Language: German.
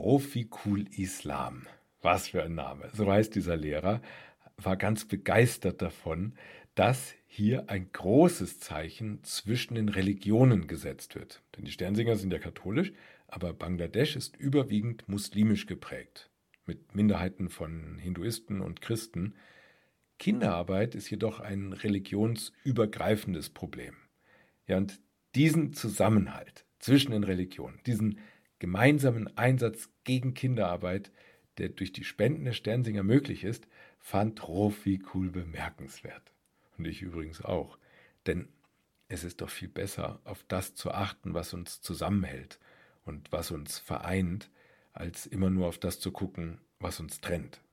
Rofiqul Islam. Was für ein Name. So heißt dieser Lehrer, war ganz begeistert davon, dass hier ein großes Zeichen zwischen den Religionen gesetzt wird. Denn die Sternsinger sind ja katholisch, aber Bangladesch ist überwiegend muslimisch geprägt, mit Minderheiten von Hinduisten und Christen. Kinderarbeit ist jedoch ein religionsübergreifendes Problem. Ja, und diesen Zusammenhalt zwischen den Religionen, diesen gemeinsamen Einsatz gegen Kinderarbeit, der durch die Spenden der Sternsinger möglich ist, fand Rofiqul bemerkenswert. Und ich übrigens auch. Denn es ist doch viel besser, auf das zu achten, was uns zusammenhält und was uns vereint, als immer nur auf das zu gucken, was uns trennt.